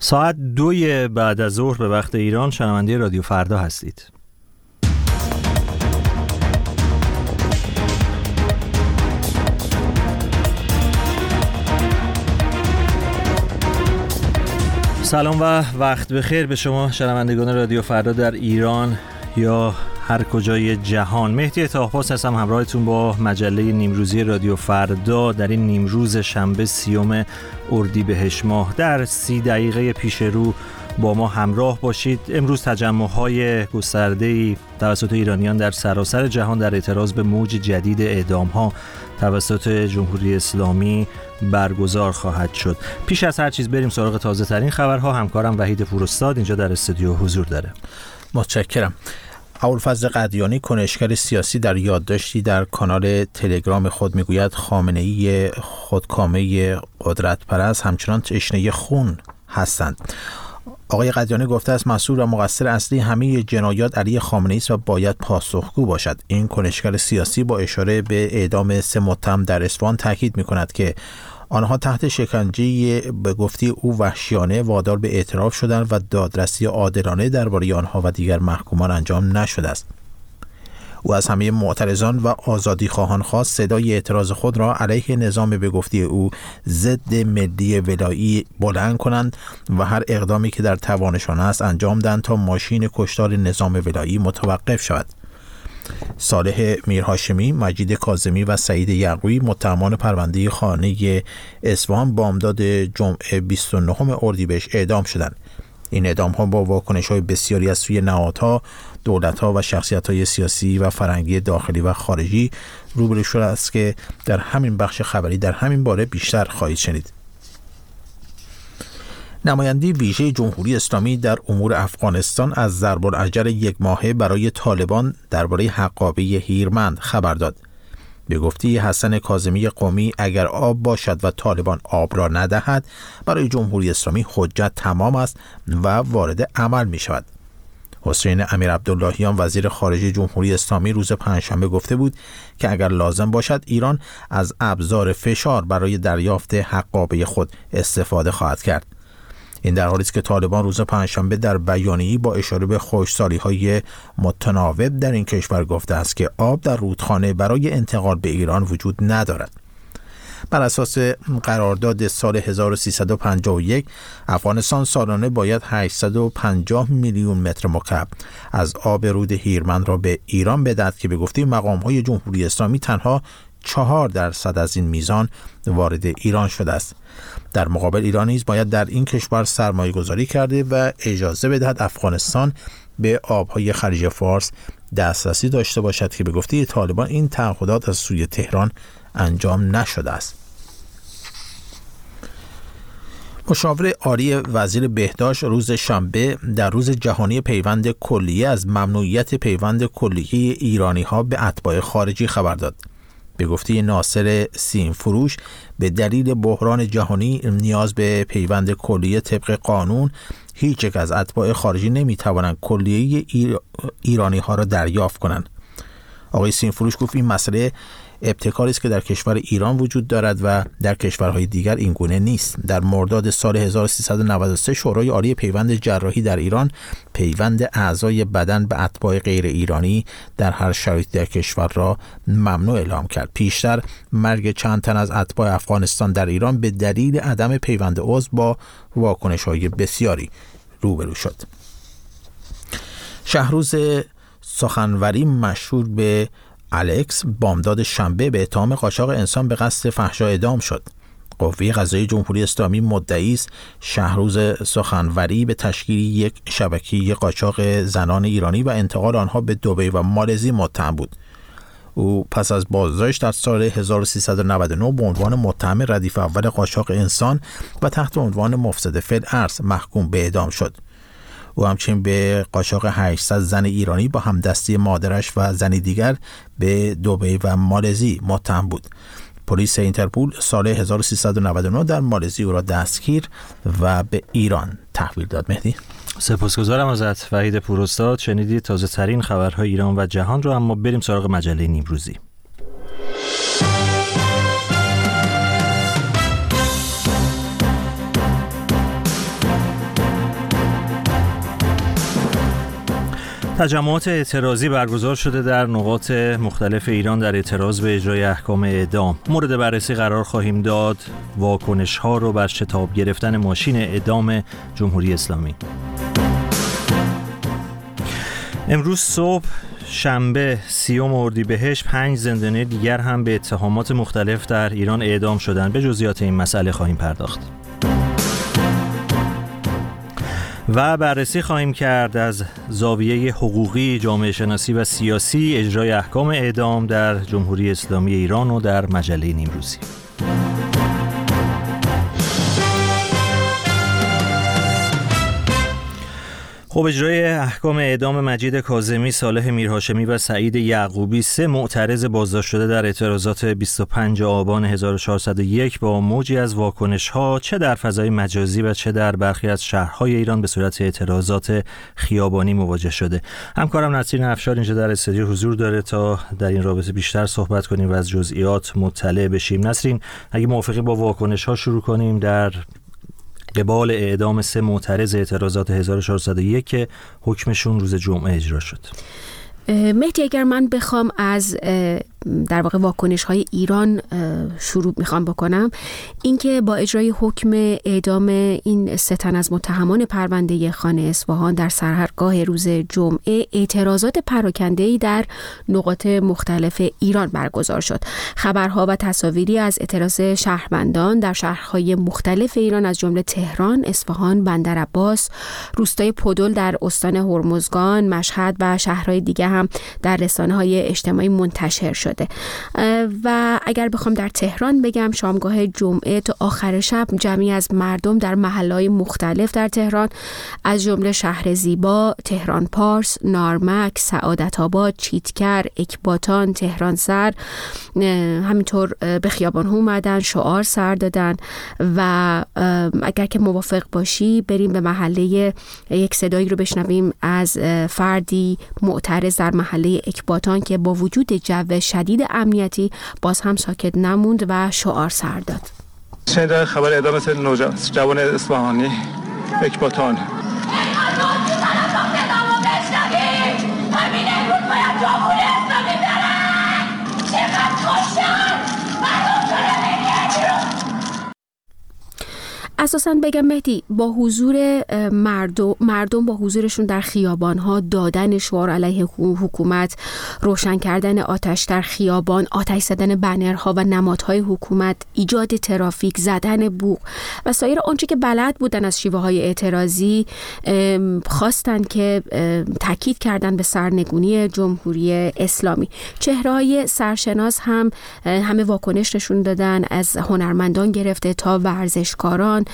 ساعت 2 بعد از ظهر به وقت ایران شنونده رادیو فردا هستید. سلام و وقت بخیر به شما شنوندگان رادیو فردا در ایران یا هر کجای جهان. مهدی طاهپاس هستم همراهتون با مجله نیمروزی رادیو فردا در این نیمروز شنبه 30 اردیبهشت ماه. در 30 دقیقه پیش رو با ما همراه باشید. امروز تجمع‌های گسترده‌ای توسط ایرانیان در سراسر جهان در اعتراض به موج جدید اعدام‌ها توسط جمهوری اسلامی برگزار خواهد شد. پیش از هر چیز بریم سراغ تازه ترین خبرها. همکارم وحید پوراستاد اینجا در استودیو حضور داره. متشکرم. ابوالفضل قدیانی کنشگر سیاسی در یادداشتی در کانال تلگرام خود میگوید خامنه‌ای خودکامه قدرت پرست همچنان تشنه خون هستند. آقای قدیانی گفته است مسئول و مقصر اصلی همه جنایات علیه خامنه‌ای است و باید پاسخگو باشد. این کنشگر سیاسی با اشاره به اعدام 3 متهم در اصفهان تاکید می‌کند که آنها تحت شکنجه به گفته او وحشیانه وادار به اعتراف شدند و دادرسی عادلانه درباره آنها و دیگر محکومان انجام نشده است. او از همه معترضان و آزادی خواهان خواست صدای اعتراض خود را علیه نظام به گفته او ضد ملی ولایی بلند کنند و هر اقدامی که در توانشان است انجام دهند تا ماشین کشتار نظام ولایی متوقف شود. صالح میرهاشمی، مجید کاظمی و سعید یعقوبی متهمان پرونده خانه اصفهان بامداد جمعه 29 اردیبهشت اعدام شدند. این اعدام‌ها با واکنش‌های بسیاری از سوی نهادها، دولت‌ها و شخصیت‌های سیاسی و فرهنگی داخلی و خارجی روبرو شده است که در همین بخش خبری در همین باره بیشتر خواهید شنید. نماینده ویژه جمهوری اسلامی در امور افغانستان از ضرب الاجل 1 ماهه برای طالبان درباره حقابه هیرمند خبر داد. به گفته حسن کاظمی قمی اگر آب باشد و طالبان آب را ندهد برای جمهوری اسلامی حجت تمام است و وارد عمل می شود. حسین امیر عبداللهیان وزیر خارجه جمهوری اسلامی روز پنجشنبه گفته بود که اگر لازم باشد ایران از ابزار فشار برای دریافت حقابه خود استفاده خواهد کرد. این در حالی است که طالبان روز پنجشنبه در بیانیه‌ای با اشاره به خشکسالی‌های متناوب در این کشور گفته است که آب در رودخانه برای انتقال به ایران وجود ندارد. بر اساس قرارداد سال 1351 افغانستان سالانه باید 850 میلیون متر مکعب از آب رود هیرمند را به ایران بدهد که به گفته مقام‌های جمهوری اسلامی تنها 4% از این میزان وارد ایران شده است. در مقابل ایران نیز باید در این کشور سرمایه گذاری کرده و اجازه بدهد افغانستان به آبهای خلیج فارس دسترسی داشته باشد که به گفته طالبان این تعهدات از سوی تهران انجام نشده است. مشاور عالی وزیر بهداشت روز شنبه در روز جهانی پیوند کلیه از ممنوعیت پیوند کلیه ایرانی‌ها به اتباع خارجی خبر داد. به گفته ناصر سیمفروش به دلیل بحران جهانی نیاز به پیوند کلیه طبق قانون هیچ یک از اتباع خارجی نمیتوانند کلیه ایرانی ها را دریافت کنند. آقای سیمفروش گفت این مسئله ابتکاری است که در کشور ایران وجود دارد و در کشورهای دیگر این گونه نیست. در مرداد سال 1393 شورای عالی پیوند جراحی در ایران پیوند اعضای بدن به اتباع غیر ایرانی در هر شرایطی در کشور را ممنوع اعلام کرد. پیشتر مرگ چند تن از اتباع افغانستان در ایران به دلیل عدم پیوند عضو با واکنش‌های بسیاری روبرو شد. شهروز سخنوری مشهور به الکس بامداد شنبه به اتهام قاچاق انسان به قصد فحشا اعدام شد. قوه قضاییه جمهوری اسلامی مدعی است شهروز سخنوری به تشکیل یک شبکه قاچاق زنان ایرانی و انتقال آنها به دبی و مالزی متهم بود. او پس از بازداشت در سال 1399 به عنوان متهم ردیف اول قاچاق انسان و تحت عنوان مفسد فی الارض محکوم به اعدام شد. او همچنین به قاچاق 800 زن ایرانی با همدستی مادرش و زنی دیگر به دبی و مالزی متهم بود. پلیس اینترپول سال 1399 در مالزی او را دستگیر و به ایران تحویل داد. مهدی، سپاسگزارم ازت وحید پوراستاد. شنیدید تازه ترین خبرهای ایران و جهان رو. اما بریم سراغ مجله نیمروزی. تجمعات اعتراضی برگزار شده در نقاط مختلف ایران در اعتراض به اجرای احکام اعدام. مورد بررسی قرار خواهیم داد واکنش‌ها رو بر شتاب گرفتن ماشین اعدام جمهوری اسلامی. امروز صبح شنبه 30 اردیبهشت 5 زندانی دیگر هم به اتهامات مختلف در ایران اعدام شدند. به جزئیات این مسئله خواهیم پرداخت. و بررسی خواهیم کرد از زاویه حقوقی، جامعه شناسی و سیاسی اجرای احکام اعدام در جمهوری اسلامی ایران و در مجله نیمروزی. خب، اجرای احکام اعدام مجید کاظمی، صالح میرهاشمی و سعید یعقوبی، 3 معترض بازداشت شده در اعتراضات 25 آبان 1401 با موجی از واکنش‌ها چه در فضای مجازی و چه در برخی از شهرهای ایران به صورت اعتراضات خیابانی مواجه شده. همکارم نسرین افشار اینجا در استودیو حضور داره تا در این رابطه بیشتر صحبت کنیم و از جزئیات مطلع بشیم. نسرین، اگه موافقی با واکنش‌ها شروع کنیم در قبال اعدام 3 معترض اعتراضات 1401 که حکمشون روز جمعه اجرا شد. مهدی، اگر من بخوام از در واقع واکنش‌های ایران شروع میخوام بکنم، اینکه با اجرای حکم اعدام این 3 تن از متهمان پرونده خان اصفهان در سحرگاه روز جمعه، اعتراضات پراکنده‌ای در نقاط مختلف ایران برگزار شد. خبرها و تصاویری از اعتراض شهروندان در شهرهای مختلف ایران از جمله تهران، اصفهان، بندرعباس، روستای پودل در استان هرمزگان، مشهد و شهرهای دیگه هم در رسانه‌های اجتماعی منتشر شد. و اگر بخوام در تهران بگم، شامگاه جمعه تا آخر شب جمعی از مردم در محله‌های مختلف در تهران از جمله شهر زیبا، تهران پارس، نارمک، سعادت آباد، چیتکر، اکباتان، تهران سر همینطور به خیابان ها اومدن، شعار سر دادن. و اگر که موافق باشی بریم به محله، یک صدایی رو بشنویم از فردی معترض در محله اکباتان که با وجود جو شدید امنیتی باز هم ساکت نموند و شعار سر داد. شنیدن خبر اعدام جوان اصفهانی اکباتان. اساساً بگم مهدی، با حضور مردم با حضورشون در خیابان‌ها، دادن شعار علیه حکومت، روشن کردن آتش در خیابان، آتش زدن بنرها و نمادهای حکومت، ایجاد ترافیک، زدن بوق و سایر آنچه که بلد بودن از شیوه‌های اعتراضی، خواستن که تاکید کردن به سرنگونی جمهوری اسلامی. چهره‌های سرشناس هم همه واکنش نشون دادن، از هنرمندان گرفته تا ورزشکاران.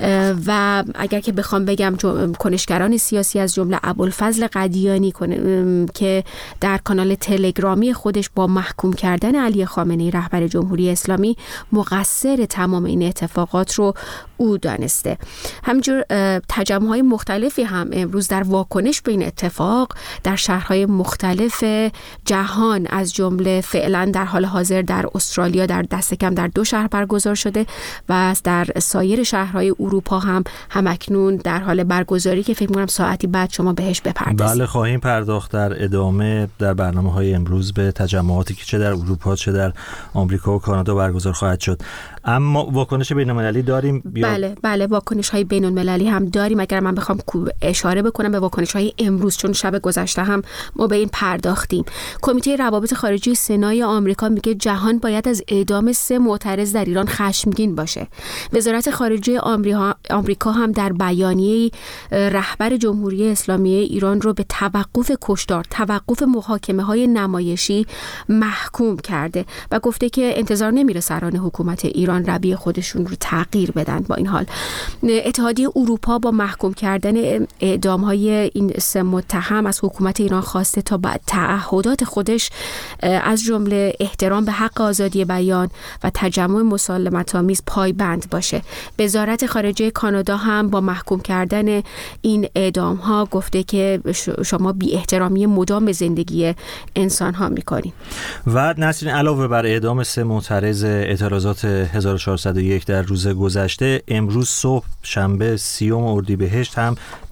و اگر که بخوام بگم کنشگران سیاسی از جمله ابوالفضل قدیانی که در کانال تلگرامی خودش با محکوم کردن علی خامنه‌ای رهبر جمهوری اسلامی مقصر تمام این اتفاقات رو او دانسته. همینجور تجمع‌های مختلفی هم امروز در واکنش به این اتفاق در شهرهای مختلف جهان از جمله فعلا در حال حاضر در استرالیا در دست کم در 2 شهر برگزار شده و در سایر شهرهای اروپا هم همکنون در حال برگزاری که فکر می‌کنم ساعتی بعد شما بهش بپردازید. بله، خواهیم پرداخت در ادامه در برنامه‌های امروز به تجمعاتی که چه در اروپا چه در آمریکا و کانادا برگزار خواهد شد. اما واکنش بین‌المللی داریم؟ بله واکنش‌های بین‌المللی هم داریم. اگر من بخوام اشاره بکنم به واکنش‌های امروز، چون شب گذشته هم ما به این پرداختیم. کمیته روابط خارجی سنای آمریکا میگه جهان باید از اعدام 3 معترض در ایران خشمگین باشه. وزارت خارجه آمریکا هم در بیانیه رهبر جمهوری اسلامی ایران رو به توقف کشتار، توقف محاکمه‌های نمایشی محکوم کرده و گفته که انتظار نمیره سران حکومت ایران رویه خودشون رو تغییر بدن. با این حال اتحادیه اروپا با محکوم کردن اعدام‌های این 3 متهم از حکومت ایران خواسته تا بعد تعهدات خودش از جمله احترام به حق آزادی بیان و تجمع مسالمت‌آمیز پایبند باشه. وزارت خارجه کانادا هم با محکوم کردن این اعدام‌ها گفته که شما بی احترامی مدام به زندگی انسان‌ها می‌کنید. و نسرین، علاوه بر اعدام 3 معترض اعتراضات 1401 در روز گذشته، امروز صبح شنبه 30 اردیبهشت هم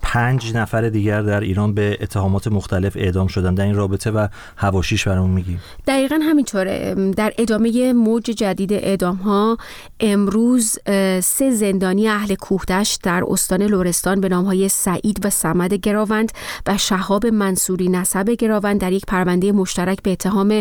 5 نفر دیگر در ایران به اتهامات مختلف اعدام شدن. در این رابطه و حواشیش برامون میگی؟ دقیقاً همینطوره. در ادامه موج جدید اعدام‌ها امروز 3 زندانی اهل کوهدشت در استان لرستان به نام‌های سعید و صمد گراوند و شهاب منصوری نسب گراوند در یک پرونده مشترک به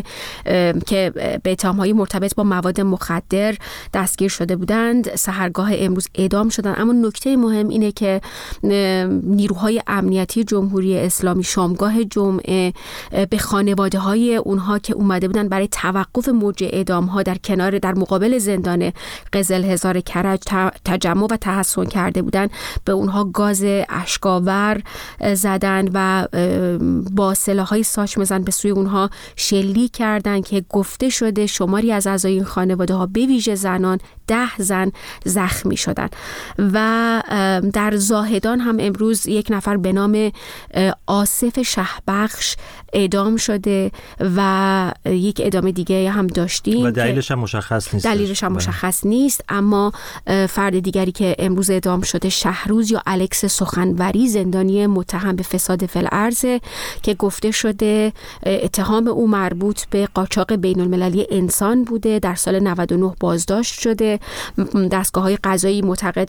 اتهام‌های مرتبط با مواد مخدر دستگیر شده بودند. سحرگاه امروز اعدام شدند. اما نکته مهم اینه که نیروهای امنیتی جمهوری اسلامی شامگاه جمعه به خانواده‌های اونها که اومده بودن برای توقف موج اعدام‌ها در مقابل زندان قزل هزار کرج تجمع و تحصن کرده بودن، به اونها گاز اشک‌آور زدن و با سلاح‌های ساچمه‌زن به سوی اونها شلیک کردن که گفته شده شماری از اعضای این خانواده‌ها به ویژه زنان 10 زن زخمی شدن. و در زاهدان هم امروز یک نفر به نام آصف شهبخش اعدام شده و یک اعدام دیگه هم داشتیم و دلیلش هم مشخص نیست. دلیلش هم مشخص نیست. اما فرد دیگری که امروز اعدام شده شهروز یا الکس سخنوری، زندانی متهم به فساد فی الارض که گفته شده اتهام او مربوط به قاچاق بین المللی انسان بوده. در سال 99 بازداشت شده. دستگاه‌های قضایی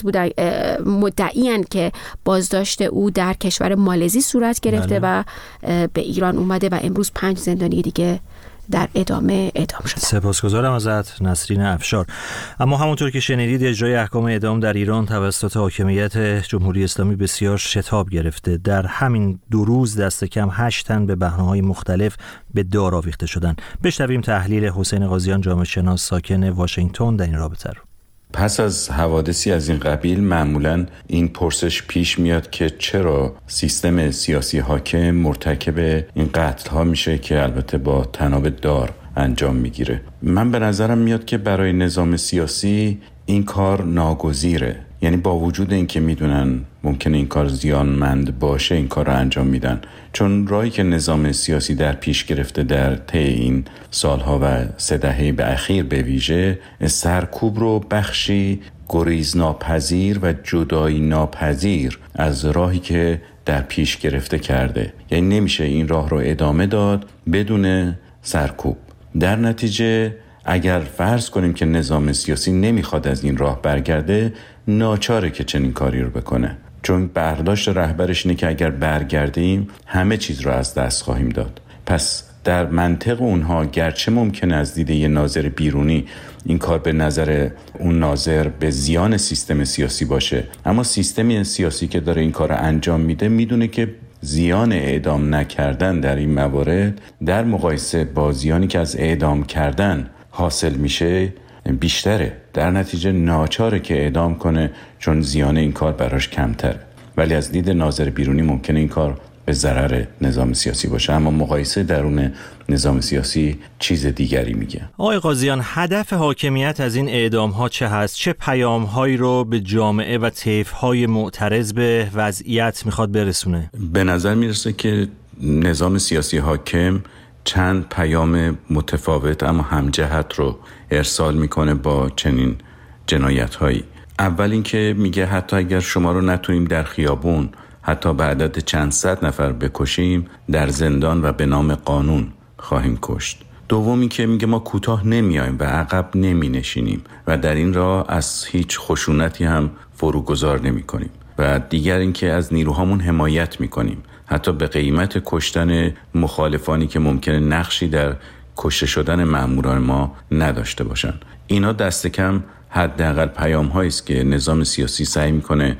مدعی‌اند که بازداشت او در کشور مالزی صورت گرفته و به ایران اومده و امروز 5 زندانی دیگه در ادامه اعدام شده. سپاسگزارم ازت نسرین افشار. اما همونطور که شنیدید اجرای احکام اعدام در ایران توسط حاکمیت جمهوری اسلامی بسیار شتاب گرفته. در همین 2 روز دست کم 8 تن به بهانه‌های مختلف به دار آویخته شدن. بشنویم تحلیل حسین قاضیان جامعه شناس ساکن واشنگتن در این رابطه رو. پس از حوادثی از این قبیل معمولاً این پرسش پیش میاد که چرا سیستم سیاسی حاکم مرتکب این قتل ها میشه که البته با طناب دار انجام میگیره. من به نظرم میاد که برای نظام سیاسی این کار ناگزیره. یعنی با وجود اینکه میدونن ممکنه این کار زیانمند باشه این کار رو انجام میدن، چون راهی که نظام سیاسی در پیش گرفته در طی این سالها و 3 دهه به اخیر به ویژه، سرکوب رو بخشی گریزناپذیر و جدایی ناپذیر از راهی که در پیش گرفته کرده. یعنی نمیشه این راه رو ادامه داد بدون سرکوب. در نتیجه اگر فرض کنیم که نظام سیاسی نمیخواد از این راه برگرده، ناچاره که چنین کاری رو بکنه، چون برداشت رهبرش اینه که اگر برگردیم همه چیز رو از دست خواهیم داد. پس در منطق اونها گرچه ممکنه از دید یه ناظر بیرونی این کار به نظر اون ناظر به زیان سیستم سیاسی باشه، اما سیستم سیاسی که داره این کار رو انجام میده میدونه که زیان اعدام نکردن در این موارد در مقایسه با زیانی که از اعدام کردن حاصل میشه بیشتره. در نتیجه ناچاره که اعدام کنه چون زیان این کار براش کمتره. ولی از دید ناظر بیرونی ممکنه این کار به ضرر نظام سیاسی باشه، اما مقایسه درون نظام سیاسی چیز دیگری میگه. آقای قاضیان، هدف حاکمیت از این اعدام ها چه هست؟ چه پیام هایی رو به جامعه و طیف های معترض به وضعیت میخواد برسونه؟ به نظر میرسه که نظام سیاسی حاکم چند پیام متفاوت اما همجهت رو ارسال میکنه با چنین جنایت هایی. اول این که میگه حتی اگر شما رو نتونیم در خیابون حتی به عدد چند صد نفر بکشیم، در زندان و به نام قانون خواهیم کشت. دومی که میگه ما کوتاه نمیایم و عقب نمی نشینیم و در این راه از هیچ خشونتی هم فروگذار نمی کنیم. و دیگر این که از نیروهامون حمایت میکنیم، حتی به قیمت کشتن مخالفانی که ممکنه نقشی در کشته شدن مأموران ما نداشته باشن. اینا دست کم حداقل پیام‌هایی است که نظام سیاسی سعی میکنه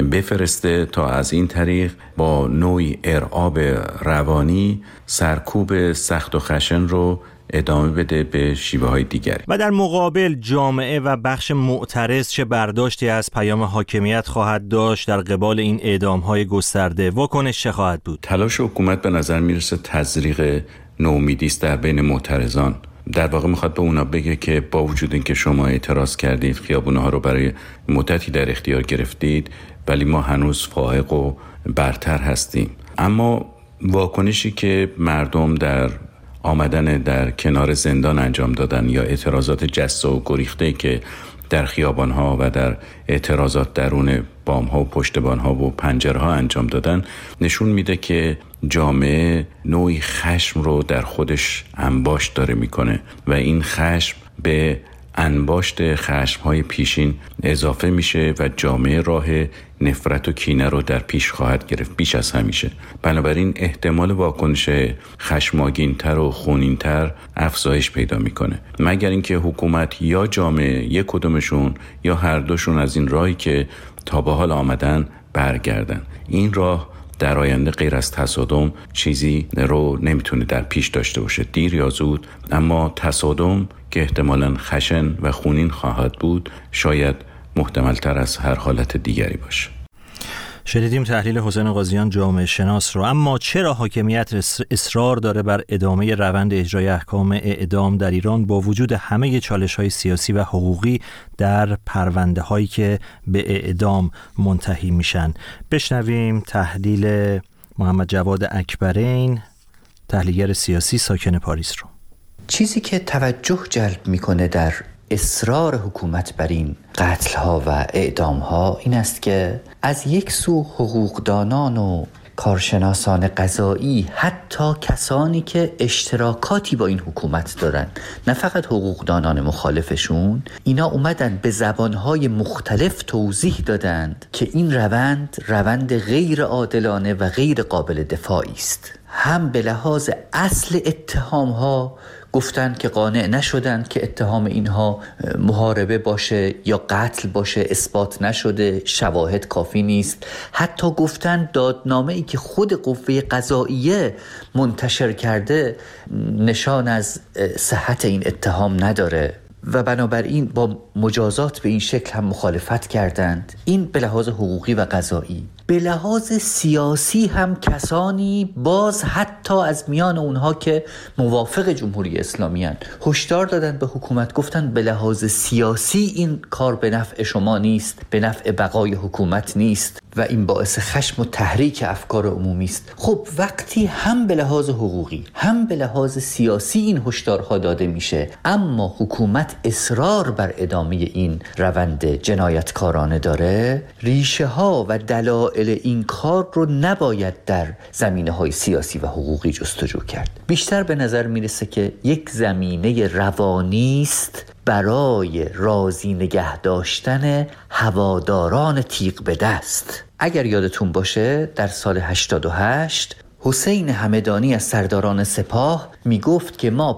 بفرسته تا از این طریق با نوعی ارعاب روانی سرکوب سخت و خشن رو ادامه بده به شیوه‌های دیگری. و در مقابل جامعه و بخش معترض چه برداشتی از پیام حاکمیت خواهد داشت در قبال این اعدام‌های گسترده؟ واکنش چه خواهد بود؟ تلاش حکومت به نظر میرسه تزریق نومیدی است در بین معترضان. در واقع میخواد به اونا بگه که با وجود اینکه شما اعتراض کردید، خیابون‌ها رو برای مدتی در اختیار گرفتید، ولی ما هنوز فائق و برتر هستیم. اما واکنشی که مردم در آمدن در کنار زندان انجام دادن یا اعتراضات جسته و گریخته که در خیابان‌ها و در اعتراضات درون بام‌ها و پشتبان‌ها و پنجره‌ها انجام دادن نشون میده که جامعه نوعی خشم رو در خودش انباشت داره میکنه و این خشم به انباشت خشم‌های پیشین اضافه میشه و جامعه راه نفرت و کینه رو در پیش خواهد گرفت بیش از همیشه. بنابراین احتمال واکنش خشمگین‌تر و خونین‌تر افزایش پیدا میکنه، مگر اینکه حکومت یا جامعه، یک کدومشون یا هر دوشون از این راهی که تا به حال آمدن برگردن. این راه در آینده غیر از تصادم چیزی رو نمیتونه در پیش داشته باشه، دیر یا زود. اما تصادم که احتمالاً خشن و خونین خواهد بود شاید محتمل‌تر از هر حالت دیگری باشه. شنیدیم تحلیل حسین قاضیان جامعه شناس رو. اما چرا حاکمیت اصرار داره بر ادامه روند اجرای احکام اعدام در ایران با وجود همه چالش‌های سیاسی و حقوقی در پرونده‌هایی که به اعدام منتهی میشن؟ بشنویم تحلیل محمد جواد اکبرین، تحلیلگر سیاسی ساکن پاریس رو. چیزی که توجه جلب میکنه در اصرار حکومت بر این قتل‌ها و اعدام‌ها این است که از یک سو حقوقدانان و کارشناسان قضایی، حتی کسانی که اشتراکاتی با این حکومت دارن، نه فقط حقوقدانان مخالفشون، اینا اومدن به زبانهای مختلف توضیح دادند که این روند غیر عادلانه و غیر قابل دفاعی است. هم به لحاظ اصل اتهام‌ها گفتن که قانع نشدن که اتهام اینها محاربه باشه یا قتل باشه، اثبات نشده، شواهد کافی نیست. حتی گفتن دادنامه‌ای که خود قوه قضاییه منتشر کرده نشان از صحت این اتهام نداره و بنابراین با مجازات به این شکل هم مخالفت کردند. این به لحاظ حقوقی و قضایی. به لحاظ سیاسی هم کسانی باز حتی از میان اونها که موافق جمهوری اسلامی هستند هشدار دادن به حکومت، گفتن به لحاظ سیاسی این کار به نفع شما نیست، به نفع بقای حکومت نیست و این باعث خشم و تحریک افکار عمومی است. خب وقتی هم به لحاظ حقوقی هم به لحاظ سیاسی این هشدارها داده میشه، اما حکومت اصرار بر ادامه این روند جنایتکارانه داره، ریشه ها و دلایل این کار رو نباید در زمینه‌های سیاسی و حقوقی جستجو کرد. بیشتر به نظر میرسه که یک زمینه روانی است برای راضی نگه داشتن هواداران تیغ به دست. اگر یادتون باشه در سال 88 حسین همدانی از سرداران سپاه می گفت که ما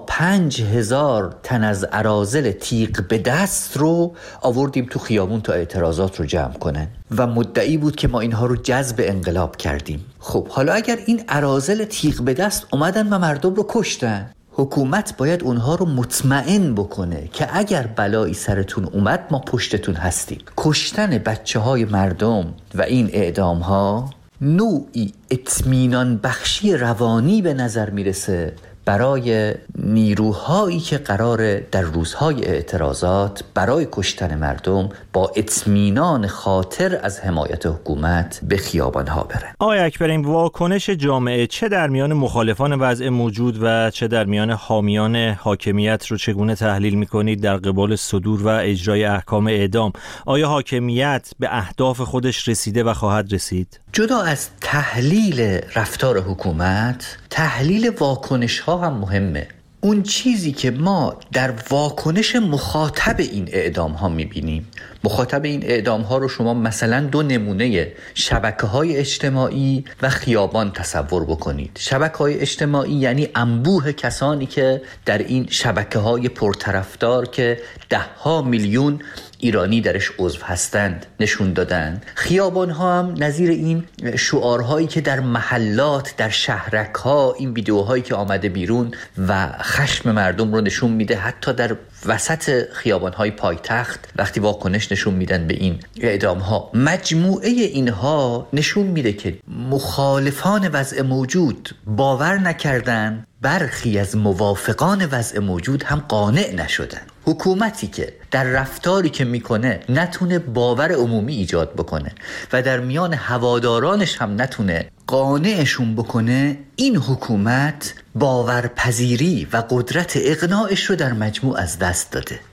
5000 تن از اراذل تیغ به دست رو آوردیم تو خیابون تا اعتراضات رو جمع کنن و مدعی بود که ما اینها رو جذب انقلاب کردیم. خب حالا اگر این اراذل تیغ به دست اومدن و مردم رو کشتن، حکومت باید اونها رو مطمئن بکنه که اگر بلایی سرتون اومد ما پشتتون هستیم. کشتن بچه‌های مردم و این اعدام‌ها نوعی اطمینان بخشی روانی به نظر میرسه برای نیروهایی که قراره در روزهای اعتراضات برای کشتن مردم با اطمینان خاطر از حمایت حکومت به خیابانها برن. آقای اکبرین، واکنش جامعه چه در میان مخالفان وضع موجود و چه در میان حامیان حاکمیت رو چگونه تحلیل میکنید در قبال صدور و اجرای احکام اعدام؟ آیا حاکمیت به اهداف خودش رسیده و خواهد رسید؟ جدا از تحلیل رفتار حکومت، تحلیل واکنش ها هم مهمه. اون چیزی که ما در واکنش مخاطب این اعدام ها میبینیم، مخاطب این اعدام ها رو شما مثلا دو نمونه شبکه های اجتماعی و خیابان تصور بکنید. شبکه های اجتماعی یعنی انبوه کسانی که در این شبکه های پرطرفدار که 10 میلیون ایرانی درش عضو هستند نشون دادن. خیابان ها هم نظیر این شعارهایی که در محلات، در شهرک ها، این ویدیوهایی که آمده بیرون و خشم مردم رو نشون میده. حتی در وسط خیابان های پایتخت وقتی واکنش نشون میدن به این اعدام ها، مجموعه اینها نشون میده که مخالفان وضع موجود باور نکردن، برخی از موافقان وضع موجود هم قانع نشدن. حکومتی که در رفتاری که میکنه نتونه باور عمومی ایجاد بکنه و در میان هوادارانش هم نتونه قانعشون بکنه، این حکومت باورپذیری و قدرت اقناعش رو در مجموع از دست داده.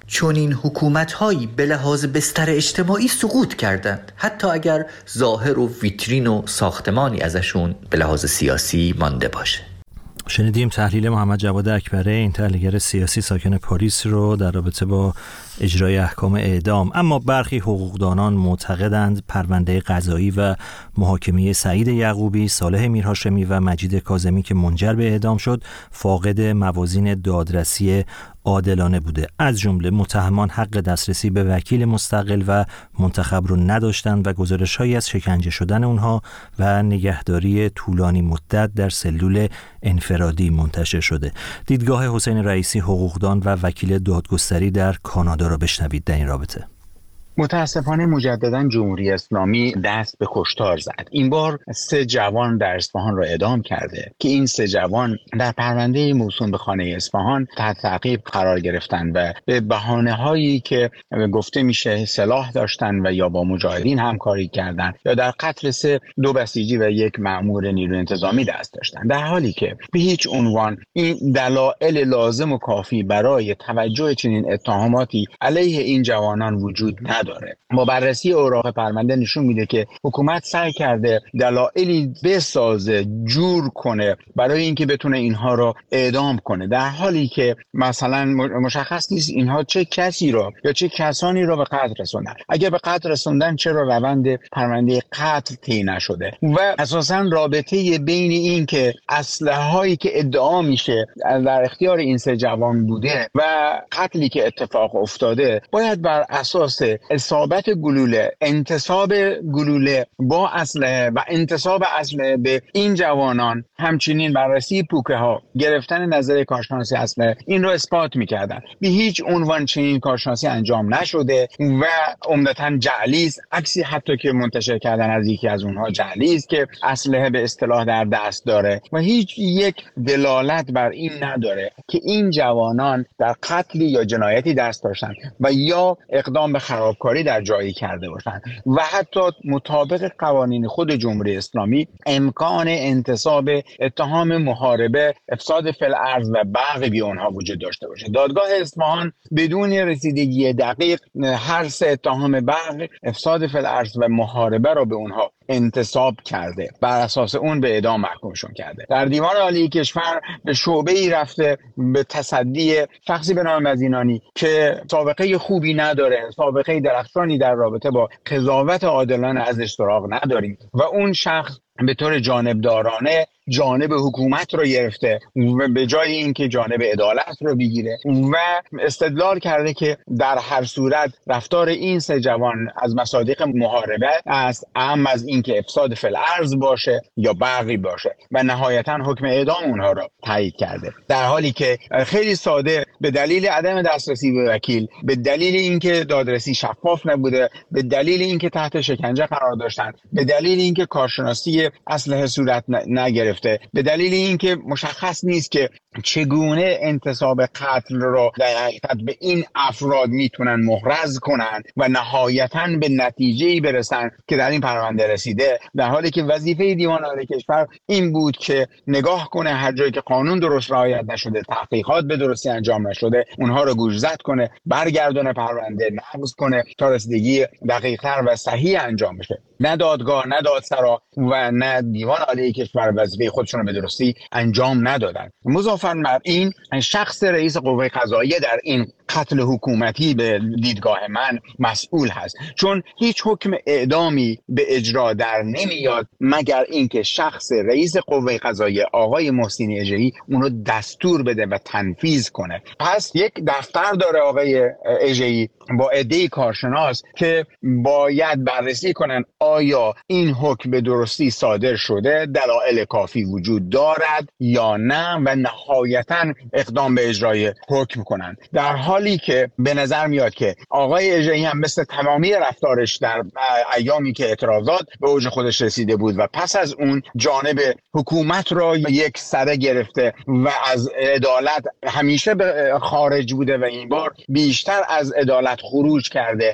چون این حکومت‌هایی به لحاظ بستر اجتماعی سقوط کردند، حتی اگر ظاهر و ویترین و ساختمانی ازشون به لحاظ سیاسی مانده باشه. شنیدیم تحلیل محمد جواد اکبره، این تحلیلگر سیاسی ساکن پاریس رو در رابطه با اجرای احکام اعدام. اما برخی حقوقدانان معتقدند پرونده قضایی و محاکمه سعید یعقوبی، صالح میرهاشمی و مجید کاظمی که منجر به اعدام شد فاقد موازین دادرسی عادلانه بوده. از جمله متهمان حق دسترسی به وکیل مستقل و منتخب رو نداشتند و گزارش‌هایی از شکنجه شدن اونها و نگهداری طولانی مدت در سلول انفرادی منتشر شده. دیدگاه حسین رئیسی، حقوقدان و وکیل دادگستری در کانادا را بشنوید در این رابطه. متاسفانه مجددا جمهوری اسلامی دست به کشتار زد. این بار 3 جوان در اصفهان را اعدام کرده که این 3 جوان در پرونده موسوم به خانه اصفهان تحت تعقیب قرار گرفتند و به بهانه‌هایی که گفته میشه سلاح داشتند و یا با مجاهدین همکاری کردند یا در قتل 2 بسیجی و 1 مأمور نیروی انتظامی دست داشتند، در حالی که به هیچ عنوان این دلایل لازم و کافی برای توجه چنین اتهاماتی علیه این جوانان وجود نداره. با بررسی اوراق پرونده نشون میده که حکومت سعی کرده دلایلی بسازه، جور کنه برای اینکه بتونه اینها رو اعدام کنه، در حالی که مثلا مشخص نیست اینها چه کسی رو یا چه کسانی رو به قتل رسوندن. اگر به قتل رسوندن چرا روند پرونده قتل طی نشده؟ و اساسا رابطه بین این که اسلحه‌هایی که ادعا میشه در اختیار این 3 جوان بوده و قتلی که اتفاق افتاده باید بر اساس اصابت گلوله، انتصاب گلوله با اسلحه و انتصاب اسلحه به این جوانان، همچنین بررسی پوکه ها، گرفتن نظر کارشناسی اسلحه، این رو اثبات میکردن. به هیچ عنوان چنین کارشناسی انجام نشده و عمدتاً جعلی است. عکسی حتی که منتشر کردن از یکی از اونها جعلی است که اسلحه به اصطلاح در دست داره و هیچ یک دلالت بر این نداره که این جوانان در قتلی یا جنایتی دست داشتن و یا اقدام به خرابکاری در جایی کرده باشند و حتی مطابق قوانین خود جمهوری اسلامی امکان انتصاب اتهام محاربه، افساد فی الارض و بغی به آنها وجود داشته باشه. دادگاه اصفهان بدون رسیدگی دقیق هر 3 اتهام بغی، افساد فی الارض و محاربه را به اونها انتصاب کرده، بر اساس اون به اعدام محکومشون کرده. در دیوان عالی کشور به شعبه‌ای رفته به تصدی شخصی به نام مزینانی که سابقه خوبی نداره، سابقه درخشانی در رابطه با قضاوت عادلانه ازش سراغ نداریم و اون شخص به طور جانبدارانه جانب حکومت رو گرفته و به جای اینکه جانب عدالت رو بگیره و استدلال کرده که در هر صورت رفتار این 3 جوان از مصادیق محاربه است، اهم از اینکه افساد فی الارض باشه یا بغی باشه و نهایتا حکم اعدام اونها رو تایید کرده، در حالی که خیلی ساده به دلیل عدم دسترسی به وکیل، به دلیل اینکه دادرسی شفاف نبوده، به دلیل اینکه تحت شکنجه قرار داشتن، به دلیل اینکه کارشناسی اسلحه صورت نگرفته، به دلیل اینکه مشخص نیست که چگونه انتصاب قتل رو در حقیقت به این افراد میتونن محرز کنن و نهایتاً به نتیجه‌ای برسن که در این پرونده رسیده، در حالی که وظیفه دیوان عالی کشور این بود که نگاه کنه هر جایی که قانون درست رعایت نشده، تحقیقات به درستی انجام نشده، اونها رو گوشزد کنه، برگردونه پرونده، نقض کنه تا رسیدگی دقیق‌تر و صحیح انجام بشه. نه دادگاه، نه دادسرا و نه دیوان عالی کشور وظیفه خودشون رو به درستی انجام ندادن. مضافاً بر این شخص رئیس قوه قضاییه در این قتل حکومتی به دیدگاه من مسئول هست، چون هیچ حکم اعدامی به اجرا در نمیاد مگر اینکه شخص رئیس قوه قضاییه آقای محسین اژه‌ای اون رو دستور بده و تنفیذ کنه. پس یک دفتر داره آقای اژه‌ای با عده‌ای کارشناس که باید بررسی کنن آیا این حکم به درستی صادر شده، دلایل کافی وجود دارد یا نه و نهایتاً اقدام به اجرای حکم کنند. در حالی که به نظر میاد که آقای اژه‌ای هم مثل تمامی رفتارش در ایامی که اعتراضات به اوج خودش رسیده بود و پس از اون جانب حکومت را یک سره گرفته و از عدالت همیشه به خارج بوده و این بار بیشتر از عدالت خروج کرده.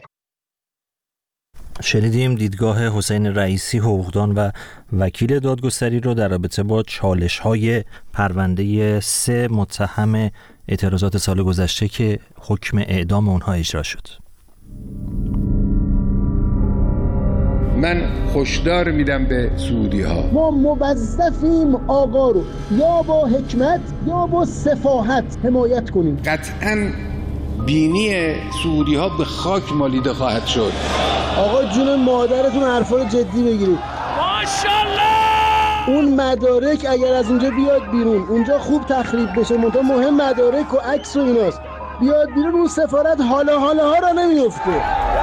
شنیدیم دیدگاه حسین رئیسی، حقوقدان و وکیل دادگستری رو در رابطه با چالش‌های پرونده 3 متهم اعتراضات سال گذشته که حکم اعدام اونها اجرا شد. من هشدار میدم به سعودی‌ها، ما موظفیم آقا رو یا با حکمت یا با سفاهت حمایت کنیم. قطعاً بینی سعودی‌ها به خاک مالیده خواهد شد. آقا جون مادرتون حرفا رو جدی بگیرید. ماشاءالله. اون مدارک اگر از اونجا بیاد بیرون، اونجا خوب تخریب بشه، مهم مدارک و عکس و ایناست، بیاد بیرون، اون سفارت حالا را نمیفته.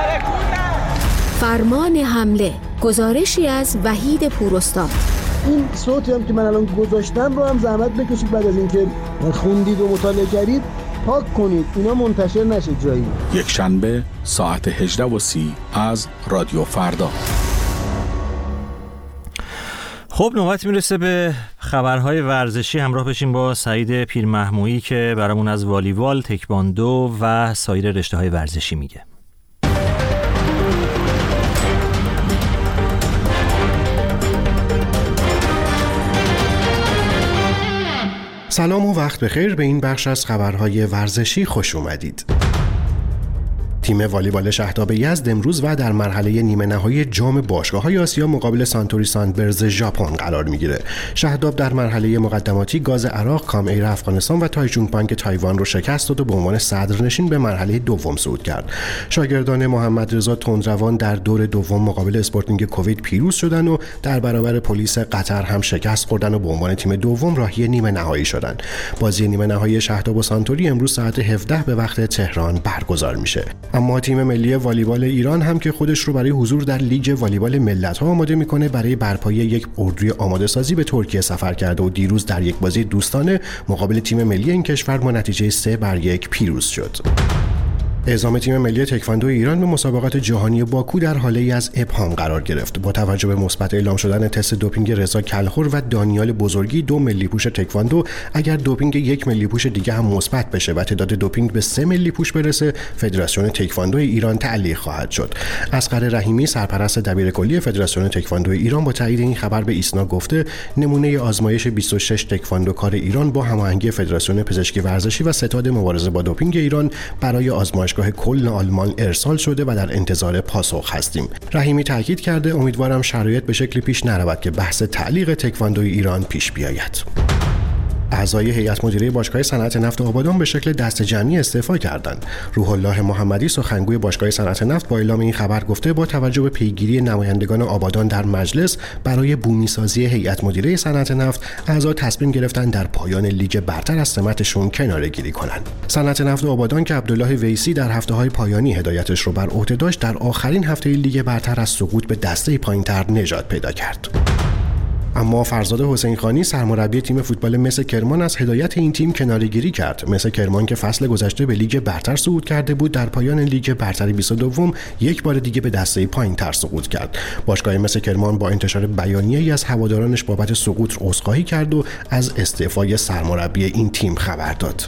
فرمان حمله، گزارشی از وحید پوراستاد. این صوتی هم که من الان گذاشتم رو هم زحمت بکشید بعد از اینکه خوندید و مطالعه کردید پاک کنید، اینا منتشر نشه جایی. یک شنبه ساعت 18:30 از رادیو فردا. خب نوبت میرسه به خبرهای ورزشی. همراه بشیم با سعید پیرمحمویی که برامون از والیبال، تکواندو و سایر رشته‌های ورزشی میگه. سلام و وقت بخیر، به این بخش از خبرهای ورزشی خوش اومدید. تیم والیبال شهداب یزد امروز و در مرحله نیمه نهایی جام باشگاه‌های آسیا مقابل سانتوری ساندبرز ژاپن قرار میگیره. شهداب در مرحله مقدماتی گاز عراق، کام ایر افغانستان و تایچونگ پانگ تایوان رو شکست داد و به عنوان صدرنشین به مرحله دوم صعود کرد. شاگردان محمد رضا تندروان در دور دوم مقابل اسپورتینگ کویت پیروز شدن و در برابر پلیس قطر هم شکست خوردن و به عنوان تیم دوم راهی نیمه نهایی شدن. بازی نیمه نهایی شهداب و سانتوری امروز ساعت 17 به وقت تهران برگزار میشه. اما تیم ملی والیبال ایران هم که خودش رو برای حضور در لیگ والیبال ملت‌ها آماده میکنه، برای برپایی یک اردوی آماده سازی به ترکیه سفر کرده و دیروز در یک بازی دوستانه مقابل تیم ملی این کشور با نتیجه 3-1 پیروز شد. اعزام تیم ملی تکواندو ایران به مسابقات جهانی باکو در حالی از ابهام قرار گرفت. با توجه به مثبت اعلام شدن تست دوپینگ رضا کلخور و دانیال بزرگی، 2 ملی پوش تکواندو، اگر دوپینگ 1 ملی پوش دیگه هم مثبت بشه و تعداد دوپینگ به 3 ملی پوش برسه، فدراسیون تکواندو ایران تعلیق خواهد شد. اصغر رحیمی، سرپرست دبیرکلی فدراسیون تکواندو ایران، با تایید این خبر به ایسنا گفته نمونه آزمایش 26 تکواندوکار ایران با هماهنگی فدراسیون پزشکی ورزشی و ستاد مبارزه با دوپینگ ایران برای آزمایش کلن آلمان ارسال شده و در انتظار پاسخ هستیم. رحیمی تاکید کرده امیدوارم شرایط به شکلی پیش نرود که بحث تعلیق تکواندوی ایران پیش بیاید. اعضای هیئت مدیره باشگاه صنعت نفت آبادان به شکل دست جمعی استعفا کردند. روح الله محمدی، سخنگوی باشگاه صنعت نفت، با اعلام این خبر گفته با توجه به پیگیری نمایندگان آبادان در مجلس برای بومی‌سازی هیئت مدیره صنعت نفت، اعضا تصمیم گرفتند در پایان لیگ برتر از سمتشون کناره‌گیری کنند. صنعت نفت آبادان که عبدالله ویسی در هفته‌های پایانی هدایتش رو بر عهده داشت، در آخرین هفته لیگ برتر از سقوط به دسته پایین‌تر نجات پیدا کرد. اما فرزاد حسین خانی، سرمربی تیم فوتبال مس کرمان، از هدایت این تیم کناره‌گیری کرد. مس کرمان که فصل گذشته به لیگ برتر صعود کرده بود، در پایان لیگ برتر 22 یک بار دیگه به دسته پایین‌تر سقوط کرد. باشگاه مس کرمان با انتشار بیانیه‌ای از هوادارانش بابت سقوط عذرخواهی کرد و از استعفای سرمربی این تیم خبر داد.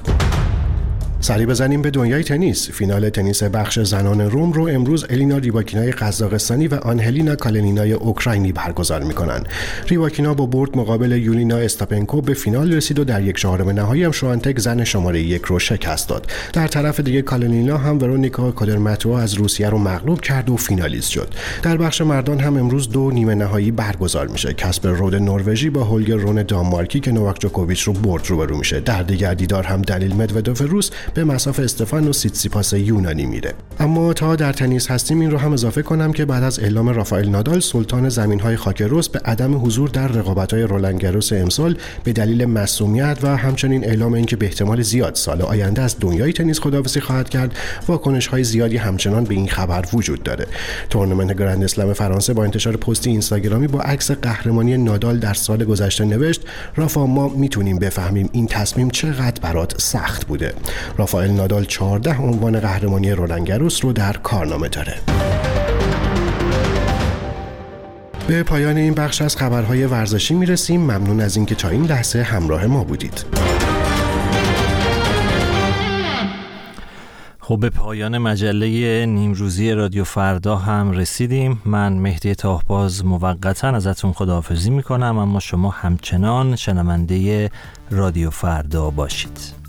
سری بزنیم به دنیای تنیس. فینال تنیس بخش زنان روم رو امروز الینا ریباکینای قزاقستانی و آنهلینا کالنینای اوکراینی برگزار می‌کنن. ریباکینا با برد مقابل یولینا استاپنکو به فینال رسید و در 1/4 نهایی هم شوانتک زن شماره 1 رو شکست داد. در طرف دیگه کالنینا هم ورونیکا کودرماتووا از روسیه رو مغلوب کرد و فینالیست شد. در بخش مردان هم امروز 2 نیمه نهایی برگزار میشه. کاسپر رود نروژی با هولگر رون دانمارکی که نوواک جوکوویچ رو برد روبرو میشه. در دیگر دیدار هم دلیل مدودوف روس به مساف استفانو سیتسیپاس یونانی میره. اما تا در تنیس هستیم این رو هم اضافه کنم که بعد از اعلام رافائل نادال سلطان زمین‌های خاک رس به عدم حضور در رقابت‌های رولان گاروس امسال به دلیل معصومیت و همچنین اعلام اینکه به احتمال زیاد سال آینده از دنیای تنیس خداحافظی خواهد کرد، واکنش‌های زیادی همچنان به این خبر وجود داره. تورنمنت گرند اسلم فرانسه با انتشار پستی اینستاگرامی با عکس قهرمانی نادال در سال گذشته نوشت: رافا، ما میتونیم بفهمیم این تصمیم چقدر برات سخت بوده. رافائل نادال 14 عنوان قهرمانی رولان گاروس رو در کارنامه داره. به پایان این بخش از خبرهای ورزشی میرسیم. ممنون از اینکه تا این لحظه همراه ما بودید. خب به پایان مجله نیمروزی رادیو فردا هم رسیدیم. من مهدی تاهباز موقتا ازتون خداحافظی میکنم، اما شما همچنان شنونده رادیو فردا باشید.